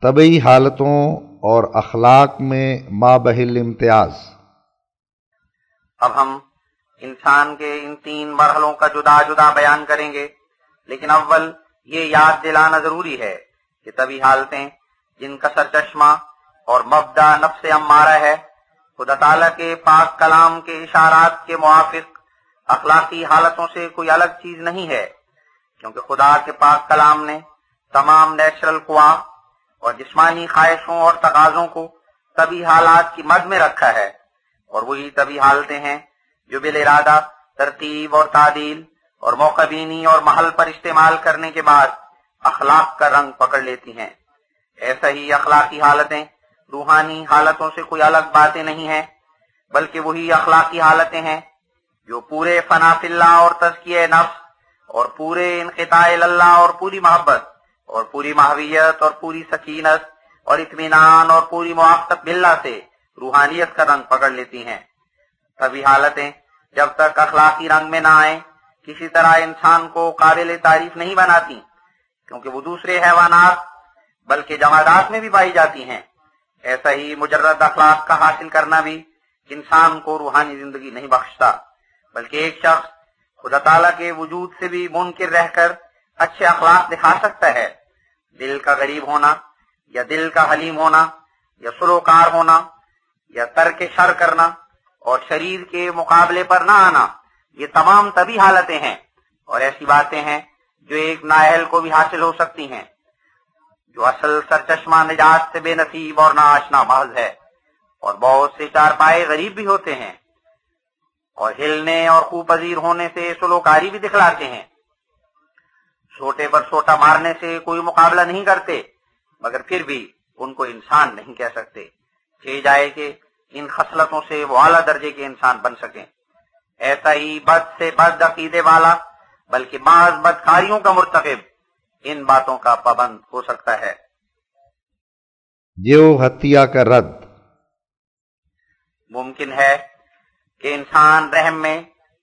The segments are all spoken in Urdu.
طبعی حالتوں اور اخلاق میں مابہل امتیاز۔ اب ہم انسان کے ان 3 مرحلوں کا جدا جدا بیان کریں گے، لیکن اول یہ یاد دلانا ضروری ہے کہ طبعی حالتیں جن کا سرچشمہ اور مبدا نفس امارہ ہے، خدا تعالیٰ کے پاک کلام کے اشارات کے موافق اخلاقی حالتوں سے کوئی الگ چیز نہیں ہے، کیونکہ خدا کے پاک کلام نے تمام نیچرل قوا اور جسمانی خواہشوں اور تقاضوں کو طبعی حالات کی مد میں رکھا ہے، اور وہی طبعی حالتیں ہیں جو بالارادہ ترتیب اور تعدیل اور موقع بینی اور محل پر استعمال کرنے کے بعد اخلاق کا رنگ پکڑ لیتی ہیں۔ ایسا ہی اخلاقی حالتیں روحانی حالتوں سے کوئی الگ باتیں نہیں ہیں، بلکہ وہی اخلاقی حالتیں ہیں جو پورے فنا فی اللہ اور تزکیہ نفس اور پورے انقطاع اللہ اور پوری محبت اور پوری محویت اور پوری سکینت اور اطمینان اور پوری موافقت باللہ سے روحانیت کا رنگ پکڑ لیتی ہیں۔ طبعی حالتیں جب تک اخلاقی رنگ میں نہ آئیں کسی طرح انسان کو قابل تعریف نہیں بناتی، کیونکہ وہ دوسرے حیوانات بلکہ جمادات میں بھی پائی جاتی ہیں۔ ایسا ہی مجرد اخلاق کا حاصل کرنا بھی انسان کو روحانی زندگی نہیں بخشتا، بلکہ ایک شخص خدا تعالیٰ کے وجود سے بھی منکر رہ کر اچھے اخلاق دکھا سکتا ہے۔ دل کا غریب ہونا یا دل کا حلیم ہونا یا سلوکار ہونا یا ترک شر کرنا اور شریر کے مقابلے پر نہ آنا، یہ تمام طبعی حالتیں ہیں، اور ایسی باتیں ہیں جو ایک نااہل کو بھی حاصل ہو سکتی ہیں، جو اصل سرچشمہ نجات سے بے نصیب اور ناآشنا محض ہے۔ اور بہت سے چارپائے غریب بھی ہوتے ہیں اور ہلنے اور خوب پذیر ہونے سے سلوکاری بھی دکھلاتے ہیں۔ چھوٹے پر چھوٹا مارنے سے کوئی مقابلہ نہیں کرتے، مگر پھر بھی ان کو انسان نہیں کہہ سکتے، چاہے جائے کہ ان خصلتوں سے وہ اعلیٰ درجے کے انسان بن سکیں۔ ایسا ہی بد سے بد عقیدے والا بلکہ محض بدکاریوں کا مرتکب ان باتوں کا پابند ہو سکتا ہے۔ جو حتیہ کا رد۔ ممکن ہے کہ انسان رحم میں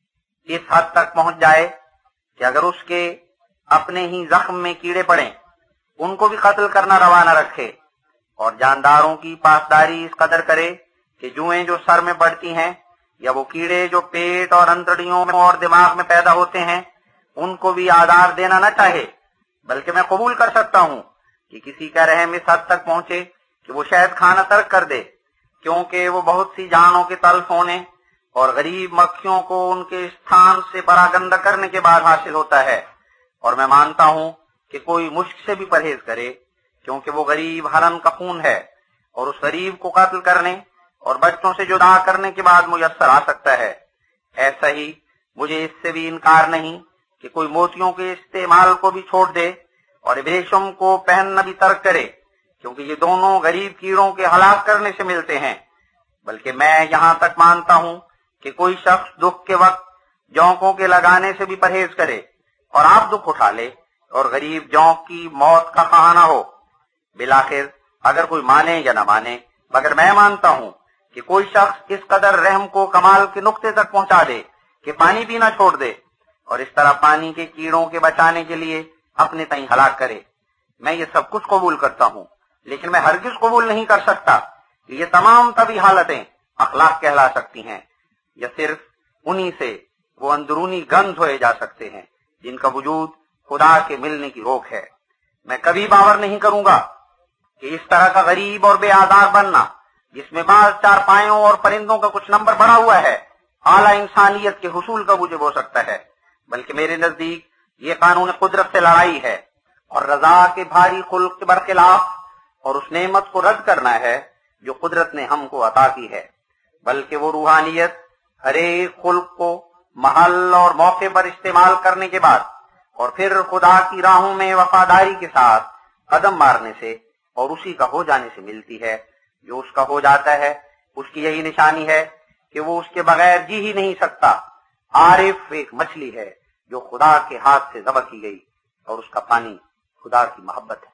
اس حد تک پہنچ جائے کہ اگر اس کے اپنے ہی زخم میں کیڑے پڑیں ان کو بھی قتل کرنا روا نہ رکھے، اور جانداروں کی پاسداری اس قدر کرے کہ جوئیں جو سر میں پڑتی ہیں یا وہ کیڑے جو پیٹ اور انتڑیوں میں اور دماغ میں پیدا ہوتے ہیں ان کو بھی آدار دینا نہ چاہے، بلکہ میں قبول کر سکتا ہوں کہ کسی کا رحم اس حد تک پہنچے کہ وہ شاید کھانا ترک کر دے، کیونکہ وہ بہت سی جانوں کے تلف ہونے اور غریب مکھیوں کو ان کے استھان سے پراگندہ کرنے کے بعد حاصل ہوتا ہے۔ اور میں مانتا ہوں کہ کوئی مشک سے بھی پرہیز کرے، کیونکہ وہ غریب ہرن کا خون ہے، اور اس غریب کو قتل کرنے اور بچوں سے جدا کرنے کے بعد میسر آ سکتا ہے۔ ایسا ہی مجھے اس سے بھی انکار نہیں کہ کوئی موتیوں کے استعمال کو بھی چھوڑ دے اور ریشم کو پہننا بھی ترک کرے، کیونکہ یہ دونوں غریب کیڑوں کے ہلاک کرنے سے ملتے ہیں۔ بلکہ میں یہاں تک مانتا ہوں کہ کوئی شخص دکھ کے وقت جونکوں کے لگانے سے بھی پرہیز کرے اور آپ دکھ اٹھا لے اور غریب جونک کی موت کا خواہاں نہ ہو۔ بالآخر اگر کوئی مانے یا نہ مانے، مگر میں مانتا ہوں کہ کوئی شخص اس قدر رحم کو کمال کے نقطے تک پہنچا دے کہ پانی پینا چھوڑ دے اور اس طرح پانی کے کیڑوں کے بچانے کے لیے اپنے تئیں ہلاک کرے۔ میں یہ سب کچھ قبول کرتا ہوں، لیکن میں ہرگز قبول نہیں کر سکتا کہ یہ تمام طبعی حالتیں اخلاق کہلا سکتی ہیں، یا صرف انہی سے وہ اندرونی گند دھوئے جا سکتے ہیں جن کا وجود خدا کے ملنے کی روک ہے۔ میں کبھی باور نہیں کروں گا کہ اس طرح کا غریب اور بے آزار بننا، جس میں بعض چارپائیوں اور پرندوں کا کچھ نمبر بڑھا ہوا ہے، اعلیٰ انسانیت کے حصول کا موجب ہو سکتا ہے، بلکہ میرے نزدیک یہ قانون قدرت سے لڑائی ہے اور رضا کے بھاری خلق کے برخلاف، اور اس نعمت کو رد کرنا ہے جو قدرت نے ہم کو عطا کی ہے۔ بلکہ وہ روحانیت ہر ایک خلق کو محل اور موقع پر استعمال کرنے کے بعد اور پھر خدا کی راہوں میں وفاداری کے ساتھ قدم مارنے سے اور اسی کا ہو جانے سے ملتی ہے۔ جو اس کا ہو جاتا ہے اس کی یہی نشانی ہے کہ وہ اس کے بغیر جی ہی نہیں سکتا۔ عارف ایک مچھلی ہے جو خدا کے ہاتھ سے ذبح کی گئی، اور اس کا پانی خدا کی محبت ہے۔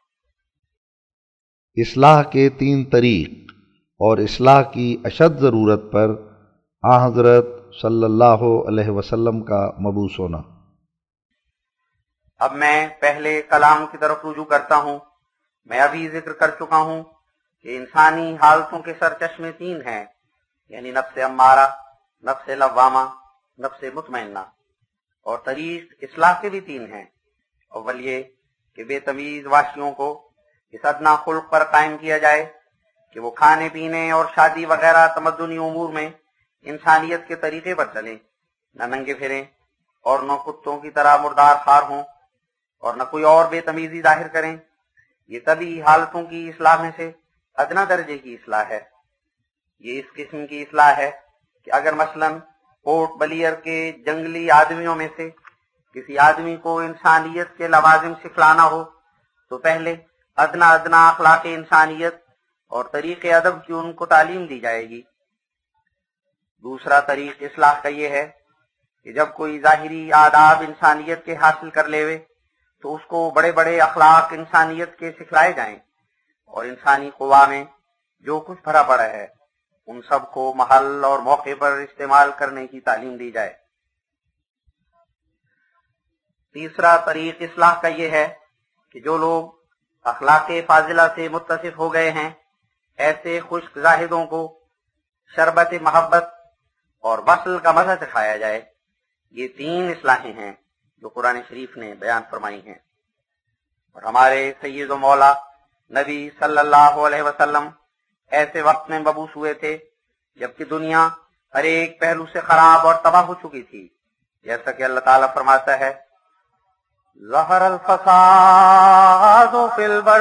اصلاح کے 3 طریق اور اصلاح کی اشد ضرورت پر حضرت صلی اللہ علیہ وسلم کا مبعوث ہونا۔ اب میں پہلے کلام کی طرف رجوع کرتا ہوں میں ابھی ذکر کر چکا ہوں کہ انسانی حالتوں کے سرچشمے 3 ہیں، یعنی نفس امارہ، نفس لوامہ، نفس مطمئنہ، اور طریق اصلاح کے بھی 3 ہیں۔ اول یہ کہ بے تمیز وحشیوں کو اس ادنا خلق پر قائم کیا جائے کہ وہ کھانے پینے اور شادی وغیرہ تمدنی امور میں انسانیت کے طریقے پر چلیں، نہ ننگے پھریں اور نہ کتوں کی طرح مردار خوار ہوں اور نہ کوئی اور بے تمیزی ظاہر کریں۔ یہ تبھی حالتوں کی اصلاح میں سے ادنا درجے کی اصلاح ہے۔ یہ اس قسم کی اصلاح ہے کہ اگر مثلاً پورٹ بلیئر کے جنگلی آدمیوں میں سے کسی آدمی کو انسانیت کے لوازم سکھلانا ہو تو پہلے ادنا اخلاق انسانیت اور طریق ادب کی ان کو تعلیم دی جائے گی۔ دوسرا طریق اصلاح کا یہ ہے کہ جب کوئی ظاہری آداب انسانیت کے حاصل کر لیوے تو اس کو بڑے بڑے اخلاق انسانیت کے سکھلائے جائیں اور انسانی قوا میں جو کچھ بھرا پڑا ہے ان سب کو محل اور موقع پر استعمال کرنے کی تعلیم دی جائے۔ تیسرا طریق اصلاح کا یہ ہے کہ جو لوگ اخلاق فاضلہ سے متصف ہو گئے ہیں ایسے خشک زاہدوں کو شربت محبت اور وصل کا مزہ سکھایا جائے۔ یہ 3 اصلاحیں ہیں جو قرآن شریف نے بیان فرمائی ہیں، اور ہمارے سید و مولا نبی صلی اللہ علیہ وسلم ایسے وقت میں مبعوث ہوئے تھے جبکہ دنیا ہر ایک پہلو سے خراب اور تباہ ہو چکی تھی، جیسا کہ اللہ تعالیٰ فرماتا ہے ظہر الفساد فی البر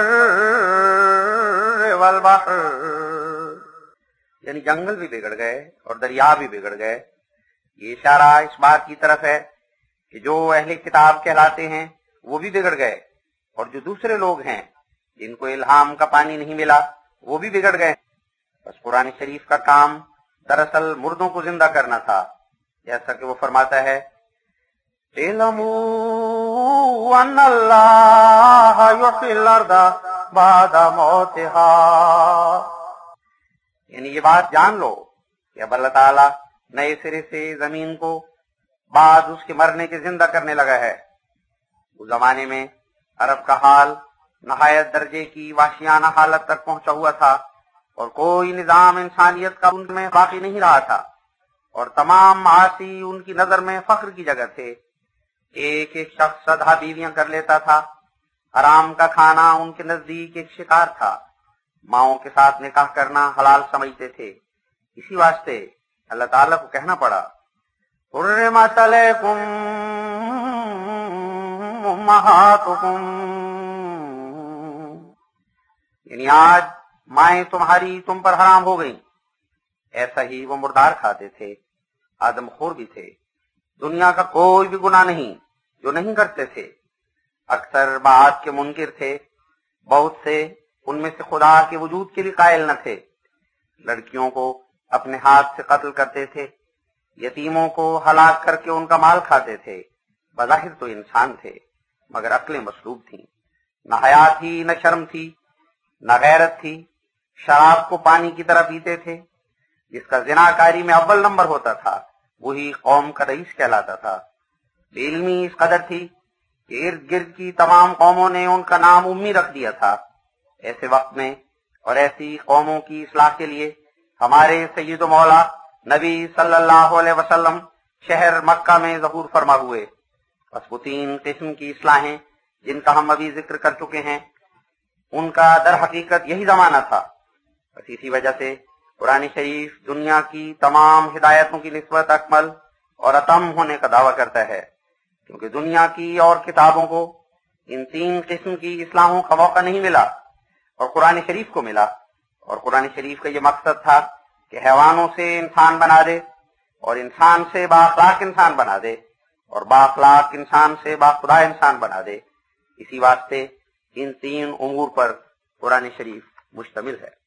والبحر، یعنی جنگل بھی بگڑ گئے اور دریا بھی بگڑ گئے۔ یہ اشارہ اس بات کی طرف ہے کہ جو اہل کتاب کہلاتے ہیں وہ بھی بگڑ گئے، اور جو دوسرے لوگ ہیں جن کو الہام کا پانی نہیں ملا وہ بھی بگڑ گئے۔ بس قرآن شریف کا کام دراصل مردوں کو زندہ کرنا تھا، جیسا کہ وہ فرماتا ہے اعلموا ان اللہ یحیی الارض بعد موتہا، یعنی یہ بات جان لو کہ اب اللہ تعالیٰ نئے سرے سے زمین کو بعد اس کے مرنے کے زندہ کرنے لگا ہے۔ اس زمانے میں عرب کا حال نہایت درجے کی وحشیانہ حالت تک پہنچا ہوا تھا اور کوئی نظام انسانیت کا ان میں باقی نہیں رہا تھا، اور تمام معاصی ان کی نظر میں فخر کی جگہ تھے۔ ایک ایک شخص 10 بیویاں کر لیتا تھا، حرام کا کھانا ان کے نزدیک ایک شکار تھا، ماؤں کے ساتھ نکاح کرنا حلال سمجھتے تھے۔ اسی واسطے اللہ تعالیٰ کو کہنا پڑا حرمت علیکم امہاتکم، یعنی آج مائیں تمہاری تم پر حرام ہو گئیں۔ ایسا ہی وہ مردار کھاتے تھے، آدم خور بھی تھے، دنیا کا کوئی بھی گناہ نہیں جو نہیں کرتے تھے۔ اکثر بات کے منکر تھے، بہت سے ان میں سے خدا کے وجود کے لیے قائل نہ تھے۔ لڑکیوں کو اپنے ہاتھ سے قتل کرتے تھے، یتیموں کو ہلاک کر کے ان کا مال کھاتے تھے۔ بظاہر تو انسان تھے مگر عقلیں مسلوب تھیں، نہ حیا تھی نہ شرم تھی نہ غیرت تھی، شراب کو پانی کی طرح پیتے تھے۔ جس کا زناکاری میں اول نمبر ہوتا تھا وہی قوم کا رئیس کہلاتا تھا۔ بے علمی اس قدر تھی کہ ارد گرد کی تمام قوموں نے ان کا نام امی رکھ دیا تھا۔ ایسے وقت میں اور ایسی قوموں کی اصلاح کے لیے ہمارے سید و مولا نبی صلی اللہ علیہ وسلم شہر مکہ میں ظہور فرما ہوئے۔ بس وہ 3 قسم کی اصلاحیں جن کا ہم ابھی ذکر کر چکے ہیں ان کا در حقیقت یہی زمانہ تھا۔ بس اسی وجہ سے قرآن شریف دنیا کی تمام ہدایتوں کی نسبت اکمل اور اتم ہونے کا دعویٰ کرتا ہے، کیونکہ دنیا کی اور کتابوں کو ان 3 قسم کی اصلاحوں کا موقع نہیں ملا اور قرآن شریف کو ملا۔ اور قرآن شریف کا یہ مقصد تھا کہ حیوانوں سے انسان بنا دے اور انسان سے بااخلاق انسان بنا دے اور بااخلاق انسان سے باخدا انسان بنا دے۔ اسی واسطے ان 3 امور پر قرآن شریف مشتمل ہے۔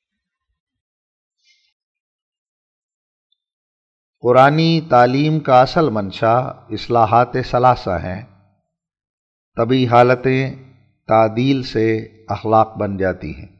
قرآنی تعلیم کا اصل منشا اصلاحات ثلاثہ ہیں۔ طبی حالتیں تعدیل سے اخلاق بن جاتی ہیں۔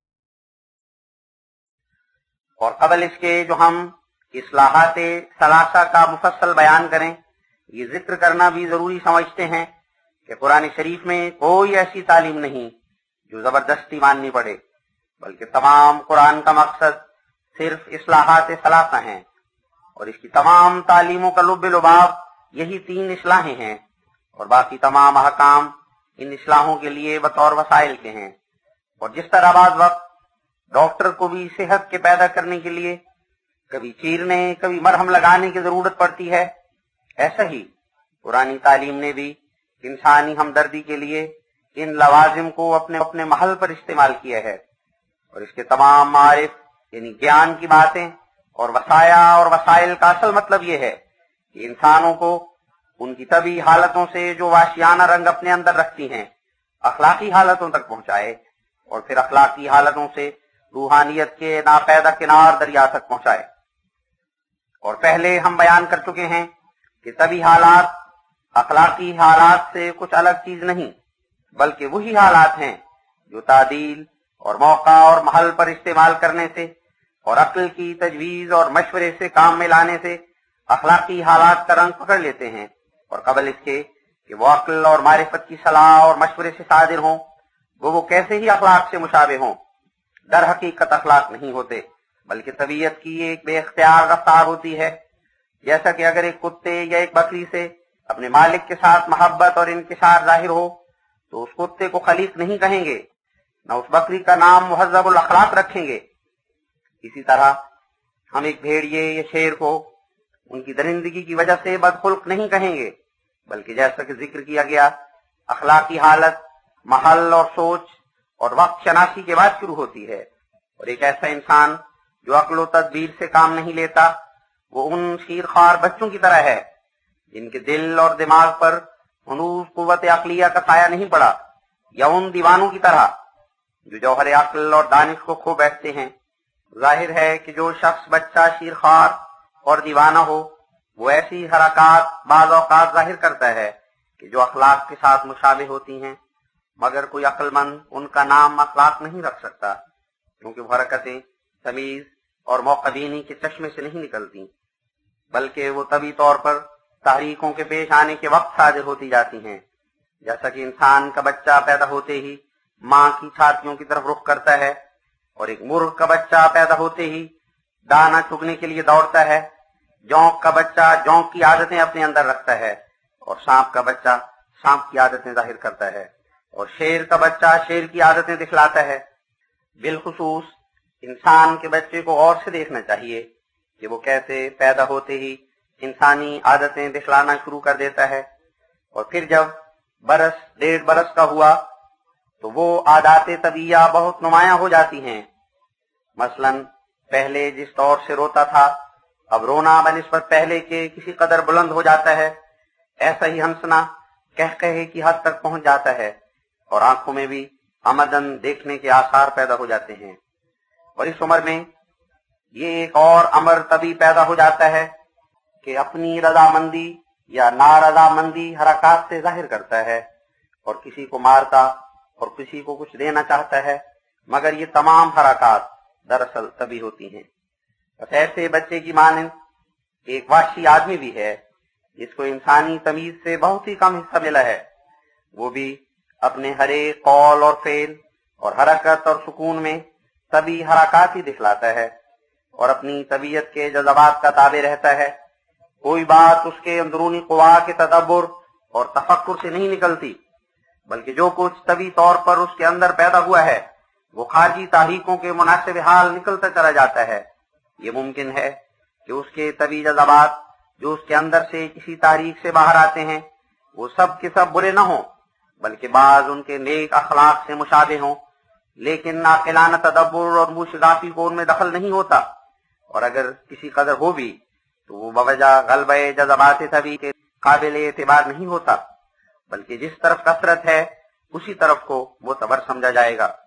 اور قبل اس کے جو ہم اصلاحات ثلاثہ کا مفصل بیان کریں، یہ ذکر کرنا بھی ضروری سمجھتے ہیں کہ قرآن شریف میں کوئی ایسی تعلیم نہیں जो जबरदस्ती माननी पड़े, बल्कि तमाम कुरान का मकसद सिर्फ इस्लाहात सलासा हैं और इसकी तमाम तालीमों का लुब्ब लुबाब यही 3 इस्लाहें हैं और बाकी तमाम अहकाम इन इस्लाहों के लिए बतौर वसाइल के हैं। और जिस तरह बाद वक्त डॉक्टर को भी सेहत के पैदा करने के लिए कभी चीरने कभी मरहम लगाने की जरूरत पड़ती है, ऐसा ही पुरानी तालीम ने भी इंसानी हमदर्दी के लिए इन लवाजिम को अपने अपने महल पर इस्तेमाल किया है। और इसके तमाम मारिफ यानी ज्ञान की बातें और वसाया और वसाइल का असल मतलब यह है कि इंसानों को उनकी तभी हालतों से जो वाशियाना रंग अपने अंदर रखती हैं अखलाकी हालतों तक पहुंचाए और फिर अखलाकी हालतों से रूहानियत के नापैदा किनार दरिया तक पहुंचाए। और पहले हम बयान कर चुके हैं कि तभी हालात अखलाकी हालात से कुछ अलग चीज नहीं, बल्कि वही हालात हैं जो तादील और मौका और महल पर इस्तेमाल करने से और अक्ल की तजवीज और मशवरे से काम में लाने से अखलाकी हालात का रंग पकड़ लेते हैं। और कबल इसके कि वो अक्ल और मारिफत की सलाह और मशवरे से सादिर हों, वो कैसे ही अखलाक से मुशाबे हों, दर हकीकत अखलाक नहीं होते, बल्कि तबीयत की एक बेख्तियार रफ्तार होती है। जैसा कि अगर एक कुत्ते या एक बकरी से अपने मालिक के साथ मोहब्बत और इंकिसार जाहिर हो तो उस कुत्ते को खलीक नहीं कहेंगे, न उस बकरी का नाम मुहज्जबुल अखलाक रखेंगे। इसी तरह हम एक भेड़िए या शेर को उनकी दरिंदगी की वजह से बदखुल्क नहीं कहेंगे, बल्कि जैसा कि जिक्र किया गया अखलाकी हालत महल और सोच और वक्त शनासी के बाद शुरू होती है। और एक ऐसा इंसान जो अक्ल और तदबीर से काम नहीं लेता वो उन शीरखार बच्चों की तरह है जिनके दिल और दिमाग पर हनूज कुव्वत अक्लिया का साया नहीं पड़ा, या उन दीवानों की तरह जो जौहर अक्ल और दानिश को खो बैठते हैं। जाहिर है कि जो शख्स बच्चा शीरखार और दीवाना हो वो ऐसी हरकत बाज़ औक़ात जाहिर करता है कि जो अखलाक के साथ मुशाबे होती हैं, मगर कोई अक्लमंद उनका नाम अखलाक नहीं रख सकता, क्योंकि वो हरकतें तमीज और मौक़बीनी के चश्मे से नहीं निकलती, बल्कि वो तभी तौर पर तहरीकों के पेश आने के वक्त सादिर होती जाती हैं। जैसा कि इंसान का बच्चा पैदा होते ही माँ की छातियों की तरफ रुख करता है और एक मुर्ग का बच्चा पैदा होते ही दाना चुगने के लिए दौड़ता है, जौंक का बच्चा जौंक की आदतें अपने अंदर रखता है और सांप का बच्चा सांप की आदतें जाहिर करता है और शेर का बच्चा शेर की आदतें दिखलाता है। बिलखुसूस इंसान के बच्चे को गौर से देखना चाहिए कि वो कैसे पैदा होते ही इंसानी आदतें दिखलाना शुरू कर देता है और फिर जब बरस 1.5 बरस का हुआ तो वो आदाते तबीया बहुत नुमायां हो जाती हैं। मसलन पहले जिस दौर से रोता था अब रोना बनिस्बत पहले के किसी कदर बुलंद हो जाता है। ऐसा ही हंसना कह कहे की हद तक पहुंच जाता है और आंखों में भी आमदन देखने के आसार पैदा हो जाते हैं। और इस उम्र में ये एक और अमर तभी पैदा हो जाता है कि अपनी रजामंदी या नारजामंदी हरकत से जाहिर करता है और किसी को मारता और किसी को कुछ देना चाहता है, मगर ये तमाम हरकत दरअसल तभी होती हैं। बस ऐसे बच्चे की मानंद एक वहशी आदमी भी है जिसको इंसानी तमीज से बहुत ही कम हिस्सा मिला है। वो भी अपने हर एक कौल और फेल और हरकत और सुकून में तभी हरकत ही दिखलाता है और अपनी तबीयत के जज्बात का ताबे रहता है। कोई बात उसके अंदरूनी कुवा के तदब्बुर और तफक्कुर से नहीं निकलती, बल्कि जो कुछ तभी तौर पर उसके अंदर पैदा हुआ है वो खारजी तारीखों के मुनासिब हाल निकलता चला जाता है। ये मुमकिन है कि उसके तभी जज्बात जो उसके अंदर से किसी तारीख से बाहर आते हैं वो सब के सब बुरे न हों, बल्कि बाज उनके नेक अखलाक से मुशाबे हों, लेकिन नाकिलाना तदब्बुर और मुशगाफी को उनमें दखल नहीं होता। और अगर किसी कदर हो भी तो वो बवजह गलबे जज्बात तभी के काबिल एतबार नहीं होता, बल्कि जिस तरफ कसरत है उसी तरफ को वो तबर समझा जाएगा।